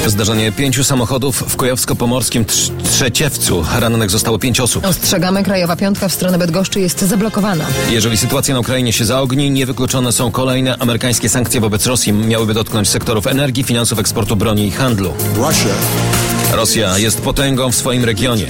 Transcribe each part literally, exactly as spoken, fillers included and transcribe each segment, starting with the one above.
Zdarzenie pięciu samochodów w kujawsko-pomorskim Trz- Trzeciewcu. Rannych zostało pięć osób. Ostrzegamy, krajowa piątka w stronę Bydgoszczy jest zablokowana. Jeżeli sytuacja na Ukrainie się zaogni, niewykluczone są kolejne amerykańskie sankcje wobec Rosji. Miałyby dotknąć sektorów energii, finansów, eksportu broni i handlu. Rosja jest potęgą w swoim regionie.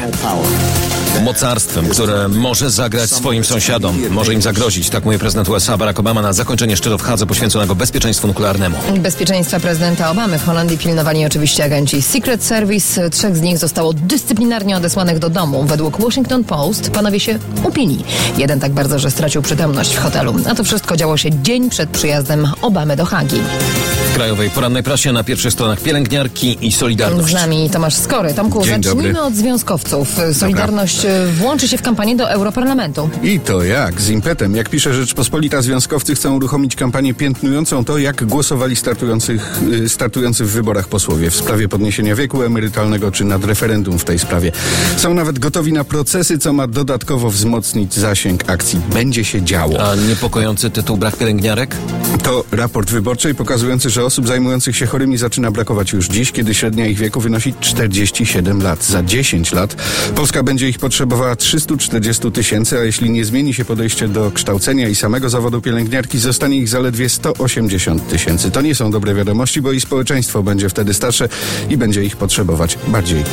Mocarstwem, które może zagrać swoim sąsiadom, może im zagrozić, tak mówi prezydent U S A Barack Obama na zakończenie szczytu w Hadze poświęconego bezpieczeństwu nuklearnemu. Bezpieczeństwa prezydenta Obamy w Holandii pilnowali oczywiście agenci Secret Service. Trzech z nich zostało dyscyplinarnie odesłanych do domu. Według Washington Post panowie się upili. Jeden tak bardzo, że stracił przytomność w hotelu. A to wszystko działo się dzień przed przyjazdem Obamy do Hagi. W krajowej porannej prasie na pierwszych stronach pielęgniarki i Solidarność. Z nami Tomasz Skory. Tomku, Dzień zacznijmy dobry. od związkowców. Solidarność włączy się w kampanię do Europarlamentu. I to jak? Z impetem. Jak pisze Rzeczpospolita, związkowcy chcą uruchomić kampanię piętnującą to, jak głosowali startujących, startujący w wyborach posłowie w sprawie podniesienia wieku emerytalnego czy nad referendum w tej sprawie. Są nawet gotowi na procesy, co ma dodatkowo wzmocnić zasięg akcji. Będzie się działo. A niepokojący tytuł brak pielęgniarek? To raport wyborczej pokazujący, że osób zajmujących się chorymi zaczyna brakować już dziś, kiedy średnia ich wieku wynosi czterdzieści siedem lat. Za dziesięć lat Polska będzie ich potrzebowała trzysta czterdzieści tysięcy, a jeśli nie zmieni się podejście do kształcenia i samego zawodu pielęgniarki, zostanie ich zaledwie sto osiemdziesiąt tysięcy. To nie są dobre wiadomości, bo i społeczeństwo będzie wtedy starsze i będzie ich potrzebować bardziej.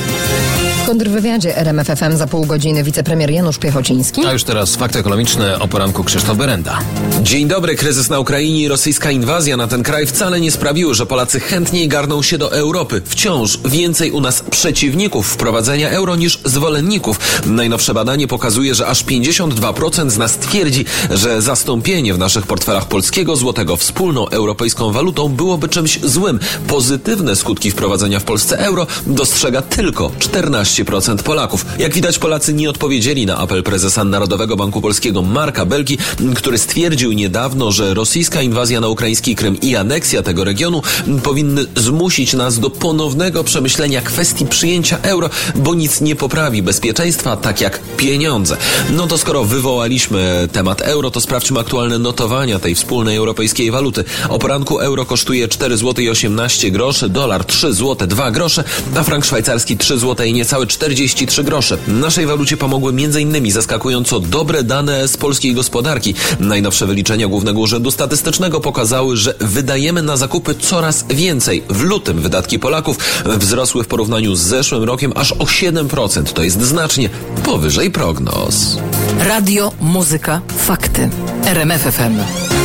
W kontrwywiadzie R M F F M za pół godziny wicepremier Janusz Piechociński. A już teraz fakty ekonomiczne o poranku Krzysztof Berenda. Dzień dobry. Kryzys na Ukrainie i rosyjska inwazja na ten kraj wcale nie sprawiły, że Polacy chętniej garną się do Europy. Wciąż więcej u nas przeciwników wprowadzenia euro niż zwolenników. Najnowsze badanie pokazuje, że aż pięćdziesiąt dwa procent z nas twierdzi, że zastąpienie w naszych portfelach polskiego złotego wspólną europejską walutą byłoby czymś złym. Pozytywne skutki wprowadzenia w Polsce euro dostrzega tylko czternaście procent Polaków. Jak widać, Polacy nie odpowiedzieli na apel prezesa Narodowego Banku Polskiego Marka Belki, który stwierdził niedawno, że rosyjska inwazja na ukraiński Krym i aneksja tego regionu powinny zmusić nas do ponownego przemyślenia kwestii przyjęcia euro, bo nic nie poprawi bezpieczeństwa, tak jak pieniądze. No to skoro wywołaliśmy temat euro, to sprawdźmy aktualne notowania tej wspólnej europejskiej waluty. O poranku euro kosztuje cztery złote i osiemnaście groszy, dolar trzy złote dwa grosze, a frank szwajcarski trzy złote i niecałe czterdzieści trzy grosze. Naszej walucie pomogły m.in. zaskakująco dobre dane z polskiej gospodarki. Najnowsze wyliczenia Głównego Urzędu Statystycznego pokazały, że wydajemy na zakupy coraz więcej. W lutym wydatki Polaków wzrosły w porównaniu z zeszłym rokiem aż o siedem procent. To jest znacznie powyżej prognoz. Radio, muzyka, fakty. R M F F M.